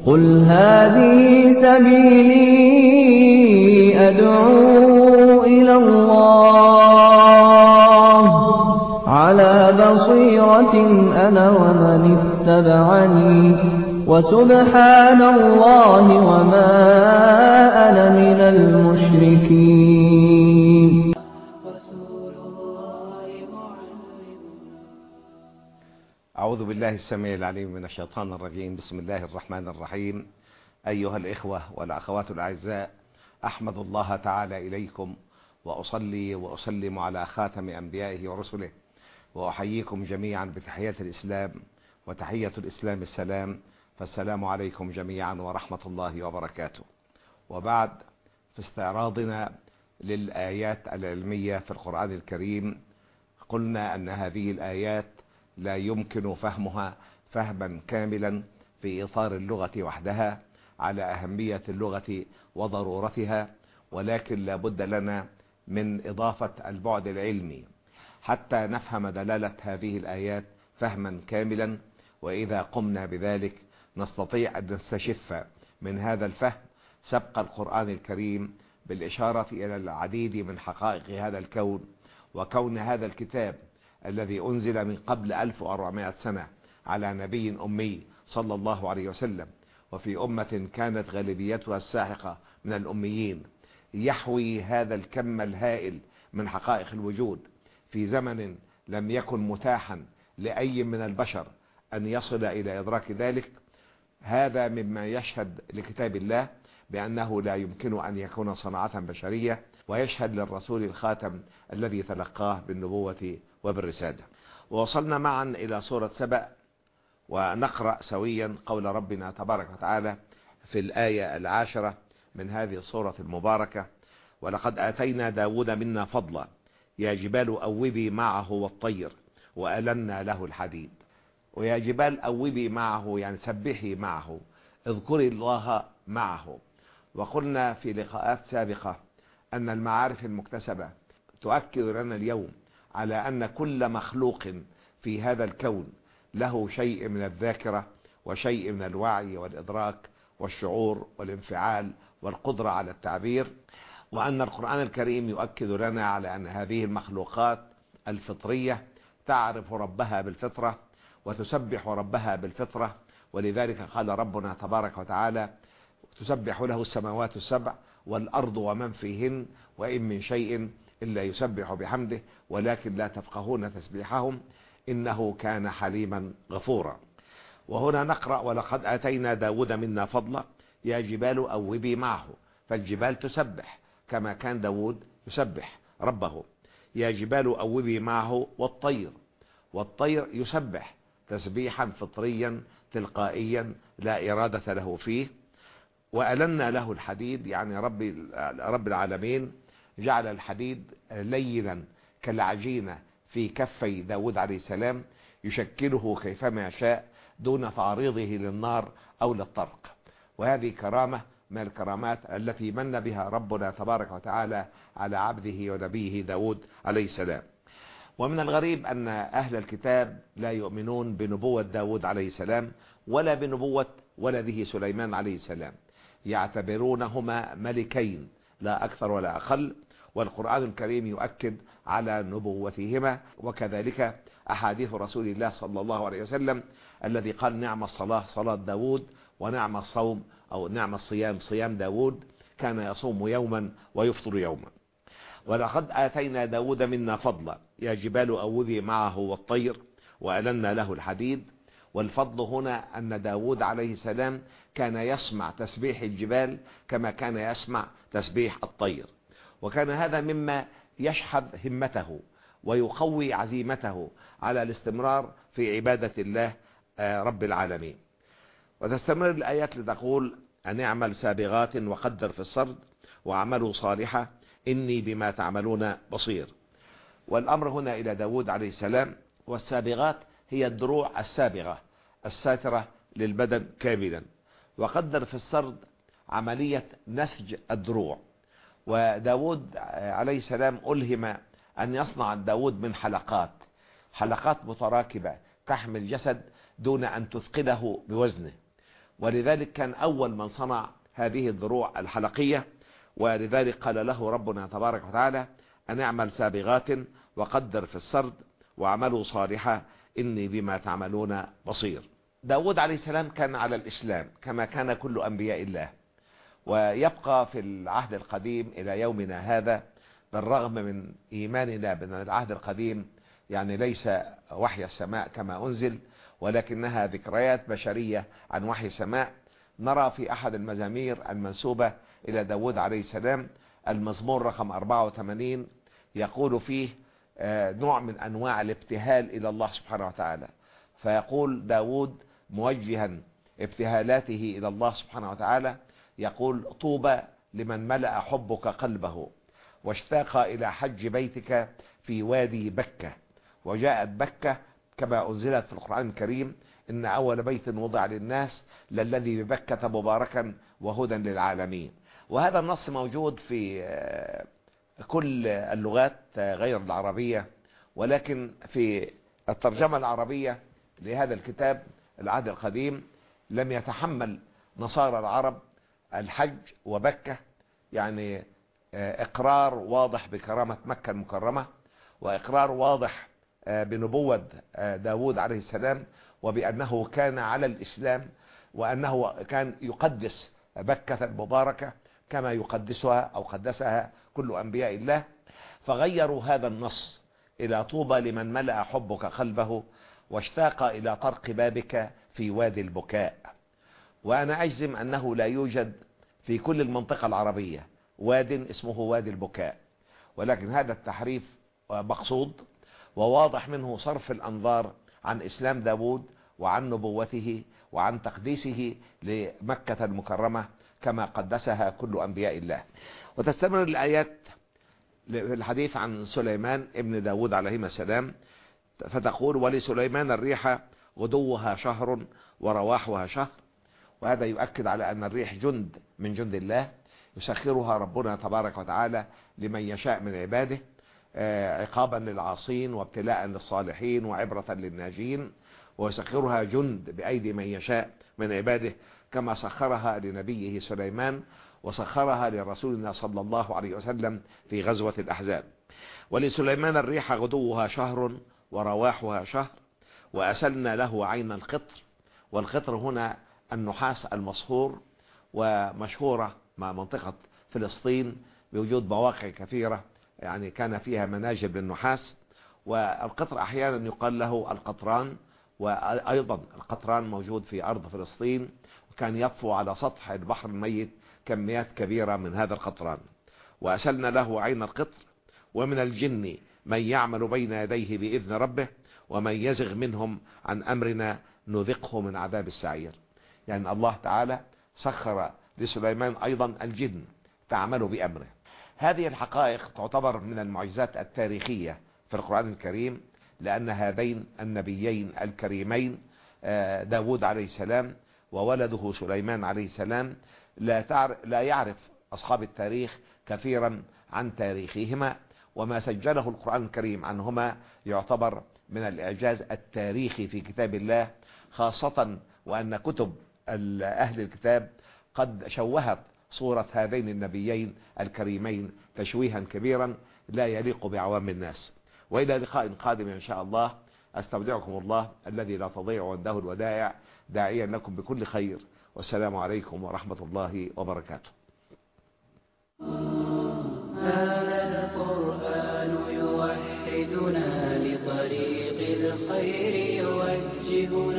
قل هذه سبيلي أدعو إلى الله على بصيرة أنا ومن اتبعني وسبحان الله وما أنا من المشركين. أعوذ بالله السميع العليم من الشيطان الرجيم. بسم الله الرحمن الرحيم. أيها الإخوة والأخوات الأعزاء، أحمد الله تعالى إليكم وأصلي وأسلم على خاتم أنبيائه ورسله، وأحييكم جميعا بتحية الإسلام، وتحية الإسلام السلام، فالسلام عليكم جميعا ورحمة الله وبركاته. وبعد، في استعراضنا للآيات العلمية في القرآن الكريم قلنا أن هذه الآيات لا يمكن فهمها فهما كاملا في إطار اللغة وحدها على أهمية اللغة وضرورتها، ولكن لا بد لنا من إضافة البعد العلمي حتى نفهم دلالة هذه الآيات فهما كاملا. وإذا قمنا بذلك نستطيع أن نستشف من هذا الفهم سبق القرآن الكريم بالإشارة إلى العديد من حقائق هذا الكون، وكون هذا الكتاب الذي أنزل من قبل 1400 سنة على نبي أمي صلى الله عليه وسلم، وفي أمة كانت غالبيتها الساحقة من الأميين، يحوي هذا الكم الهائل من حقائق الوجود في زمن لم يكن متاحا لأي من البشر أن يصل إلى إدراك ذلك. هذا مما يشهد لكتاب الله بأنه لا يمكن أن يكون صناعة بشرية، ويشهد للرسول الخاتم الذي تلقاه بالنبوة وبالرسالة. ووصلنا معا إلى سورة سبأ، ونقرأ سويا قول ربنا تبارك وتعالى في الآية 10 من هذه السورة المباركة: ولقد آتينا داود منا فضلا يا جبال أوبي معه والطير وألنا له الحديد. ويا جبال أوبي معه يعني سبحي معه، اذكري الله معه. وقلنا في لقاءات سابقة أن المعارف المكتسبة تؤكد لنا اليوم على أن كل مخلوق في هذا الكون له شيء من الذاكرة وشيء من الوعي والإدراك والشعور والانفعال والقدرة على التعبير، وأن القرآن الكريم يؤكد لنا على أن هذه المخلوقات الفطرية تعرف ربها بالفطرة وتسبح ربها بالفطرة. ولذلك قال ربنا تبارك وتعالى: تسبح له السماوات السبع والأرض ومن فيهن وإن من شيء إلا يسبح بحمده ولكن لا تفقهون تسبيحهم إنه كان حليما غفورا. وهنا نقرأ: ولقد آتينا داود منا فضلا يا جبال أوبي معه، فالجبال تسبح كما كان داود يسبح ربه. يا جبال أوبي معه والطير يسبح تسبيحا فطريا تلقائيا لا إرادة له فيه. وألنا له الحديد، يعني رب العالمين جعل الحديد لينا كالعجينة في كفي داود عليه السلام يشكله كيفما يشاء دون تعريضه للنار أو للطرق. وهذه كرامة من الكرامات التي من بها ربنا تبارك وتعالى على عبده ونبيه داود عليه السلام. ومن الغريب أن أهل الكتاب لا يؤمنون بنبوة داود عليه السلام ولا بنبوة ولده سليمان عليه السلام، يعتبرونهما ملكين لا أكثر ولا أقل، والقرآن الكريم يؤكد على نبوتهما. وكذلك أحاديث رسول الله صلى الله عليه وسلم الذي قال: نعم الصلاة صلاة داود، ونعم الصوم أو نعم الصيام صيام داود، كان يصوم يوما ويفطر يوما. ولقد آتينا داود منا فضلا يا جبال أوبي معه والطير وألنا له الحديد. والفضل هنا أن داود عليه السلام كان يسمع تسبيح الجبال كما كان يسمع تسبيح الطير، وكان هذا مما يشحذ همته ويقوي عزيمته على الاستمرار في عبادة الله رب العالمين. وتستمر الآيات لتقول: أن اعمل سابغات وقدر في السرد واعملوا صالحا إني بما تعملون بصير. والأمر هنا إلى داود عليه السلام، والسابغات هي الدروع السابغة الساترة للبدن كاملا. وقدر في السرد عملية نسج الدروع. وداود عليه السلام ألهم أن يصنع داود من حلقات متراكبة تحمل الجسد دون أن تثقله بوزنه. ولذلك كان أول من صنع هذه الدروع الحلقية، ولذلك قال له ربنا تبارك وتعالى أن اعمل سابغات وقدر في السرد وعملوا صالحا إني بما تعملون بصير. داود عليه السلام كان على الإسلام كما كان كل أنبياء الله، ويبقى في العهد القديم إلى يومنا هذا، بالرغم من إيماننا بأن العهد القديم يعني ليس وحي السماء كما أنزل، ولكنها ذكريات بشرية عن وحي السماء. نرى في أحد المزامير المنسوبة إلى داود عليه السلام المزمور رقم 84 يقول فيه نوع من أنواع الابتهال إلى الله سبحانه وتعالى. فيقول داود موجها ابتهالاته إلى الله سبحانه وتعالى، يقول طوبى لمن ملأ حبك قلبه واشتاق إلى حج بيتك في وادي بكة. وجاءت بكة كما أنزلت في القرآن الكريم إن أول بيت وضع للناس للذي ببكة مباركا وهدى للعالمين. وهذا النص موجود في كل اللغات غير العربية، ولكن في الترجمة العربية لهذا الكتاب العهد القديم لم يتحمل نصارى العرب الحج وبكة، يعني إقرار واضح بكرامة مكة المكرمة، وإقرار واضح بنبوة داود عليه السلام، وبأنه كان على الإسلام، وأنه كان يقدس بكة المباركة كما يقدسها أو قدسها كل أنبياء الله. فغيروا هذا النص إلى طوبى لمن ملأ حبك قلبه واشتاق إلى طرق بابك في وادي البكاء. وأنا أجزم أنه لا يوجد في كل المنطقة العربية واد اسمه وادي البكاء، ولكن هذا التحريف مقصود وواضح منه صرف الأنظار عن إسلام داود وعن نبوته وعن تقديسه لمكة المكرمة كما قدسها كل أنبياء الله. وتستمر الآيات في الحديث عن سليمان ابن داود عليهما السلام، فتقول ولسليمان الريح غدوها شهر ورواحها شهر. وهذا يؤكد على أن الريح جند من جند الله يسخرها ربنا تبارك وتعالى لمن يشاء من عباده، عقابا للعاصين وابتلاء للصالحين وعبرة للناجين، ويسخرها جند بأيدي من يشاء من عباده كما سخرها لنبيه سليمان وسخرها لرسولنا صلى الله عليه وسلم في غزوة الأحزاب. ولسليمان الريح غدوها شهر ورواحها شهر وأسلنا له عين القطر. والقطر هنا النحاس المصهور، ومشهورة مع منطقة فلسطين بوجود مواقع كثيرة يعني كان فيها مناجم للنحاس. والقطر أحيانا يقال له القطران، وأيضا القطران موجود في أرض فلسطين، وكان يطفو على سطح البحر الميت كميات كبيرة من هذا القطران. وأسلنا له عين القطر. ومن الجن من يعمل بين يديه بإذن ربه ومن يزغ منهم عن أمرنا نذقه من عذاب السعير. يعني الله تعالى سخر لسليمان أيضا الجن تعمل بأمره. هذه الحقائق تعتبر من المعجزات التاريخية في القرآن الكريم، لأن هذين النبيين الكريمين داود عليه السلام وولده سليمان عليه السلام لا يعرف أصحاب التاريخ كثيرا عن تاريخهما، وما سجله القرآن الكريم عنهما يعتبر من الإعجاز التاريخي في كتاب الله، خاصة وأن كتب أهل الكتاب قد شوهت صورة هذين النبيين الكريمين تشويها كبيرا لا يليق بعوام الناس. وإلى لقاء قادم إن شاء الله، أستودعكم الله الذي لا تضيع عنده الودائع، داعيا لكم بكل خير، والسلام عليكم ورحمة الله وبركاته. هذا القرآن يوحدنا لطريق الخير يوجهنا